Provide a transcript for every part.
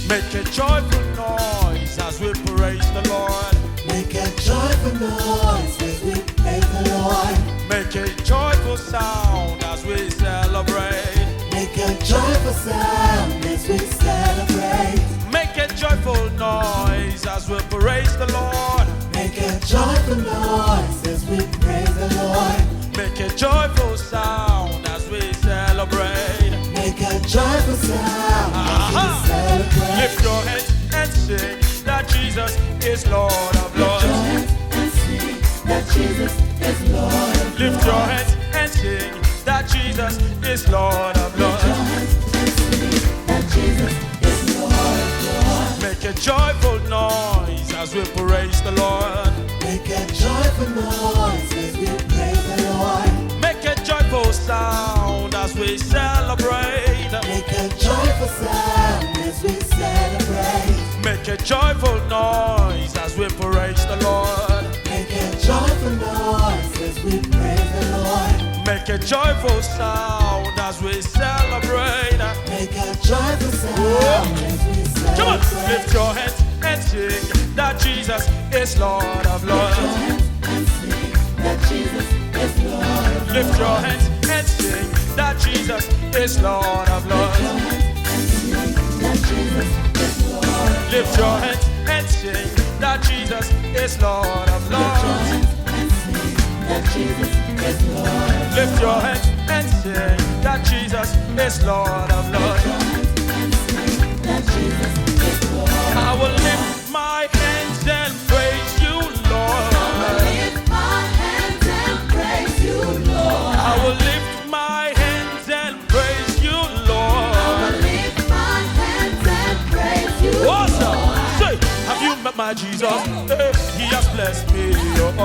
Make a joyful noise as we praise the Lord. Make a joyful noise as we praise the Lord. Make a joyful sound as we celebrate. Make a joyful sound as we celebrate. Make a joyful noise as we praise the Lord. Make a joyful noise as we praise the Lord. Make a joyful sound as we celebrate. Make a joyful sound as we celebrate. Lift your hands and sing that Jesus is Lord of Lords. Lift your hands and sing that Jesus is Lord of Lords. Lift your hands and sing that Jesus is Lord of Lords. Lift your hands and sing that Jesus is Lord of Lords. Make a joyful noise as we praise the Lord. Make a joyful noise as we praise the Lord. Make a joyful sound as we celebrate. Make a joyful sound as we celebrate. Make a joyful noise as we praise the Lord. Make a joyful noise as we praise the Lord. Make a joyful sound as we celebrate. Make a joyful sound as we celebrate. Come on, lift your hands and sing that Jesus is Lord of Lords. Lift your hands and sing that Jesus is Lord of Lords. Lift your hands and sing that Jesus is Lord of Lords. Lift your hands and sing that Jesus is Lord of Lords. Lift your hands and sing that Jesus is Lord of Lords. I will lift my hands and praise you, Lord. I will lift my hands and praise you, Lord. Awesome. Say, have you met my Jesus? Hey, he has blessed me. Oh.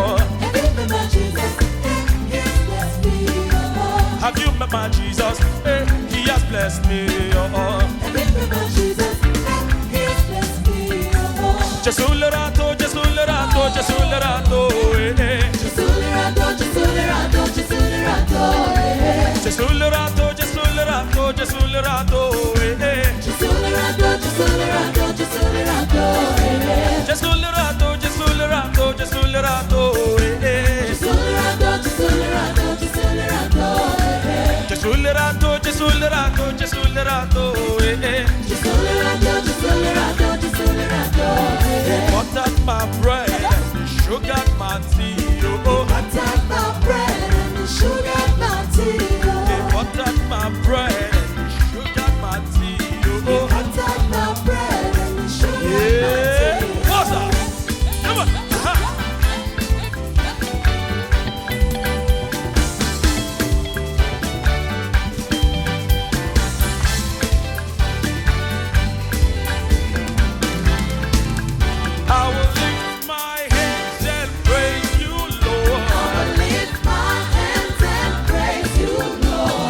Have you met my Jesus? Hey, he has blessed me. Oh. Jesulerato, Jesulerato, Jesulerato, eh. Jesulerato, Jesulerato, Jesulerato, eh. Jesulerato, Jesulerato, Jesulerato, eh. Jesulerato, Jesulerato, Jesulerato, eh. Butter my bread and the sugar my tea. Oh, Butter my bread and the sugar my tea. butter my bread and the sugar my tea. Oh, Butter my bread and the sugar my yeah. tea. What's up? Come on. I will lift my hands and praise you, Lord. I will lift my hands and praise you, Lord.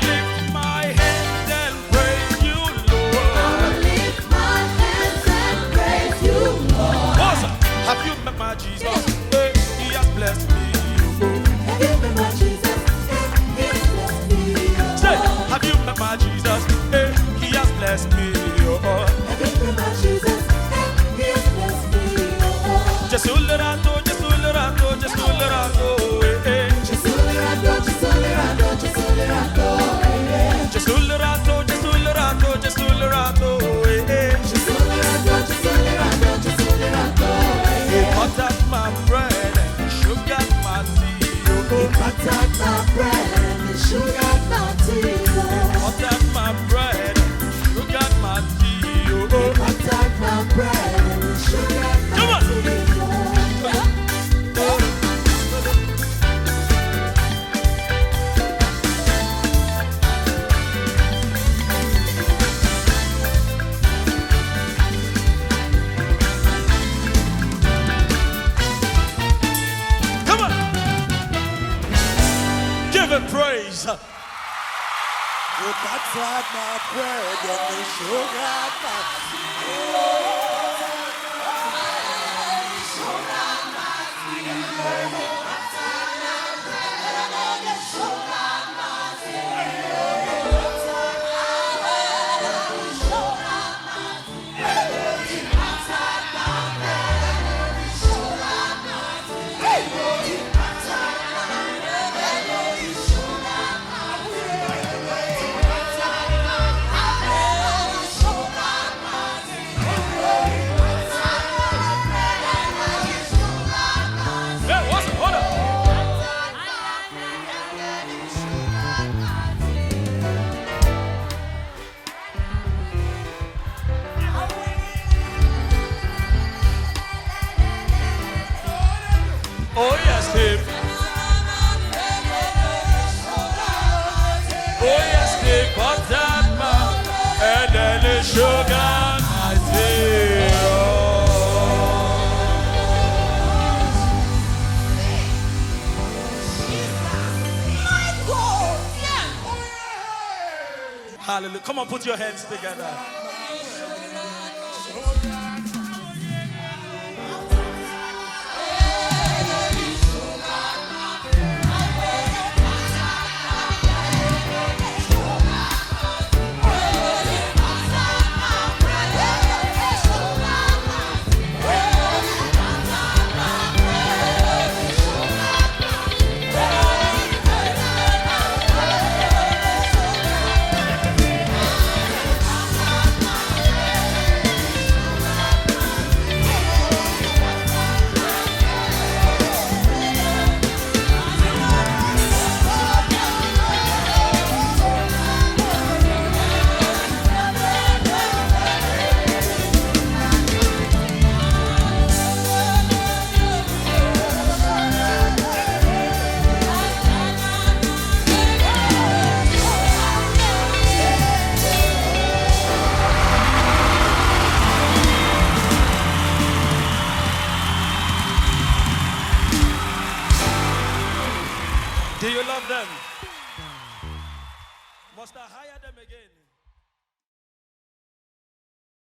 What's up? Have you met my Jesus? Hey, he has blessed me. Oh. Say, have you met my Jesus? Hey, he has blessed me. Oh. Jesulerato, Jesulerato, Jesulerato, eh, eh. Jesulerato, Jesulerato, Jesulerato, eh, eh. Butter my bread and sugar my tea. Oh. Butter my bread and the sugar my tea. Butter my bread and sugar my tea. Oh. Butter my bread and the sugar my Come on. tea. Come on. Give him praise. You buttered my bread and the sugar my Hallelujah. Come on, put your hands together. Do you love them? Must I hire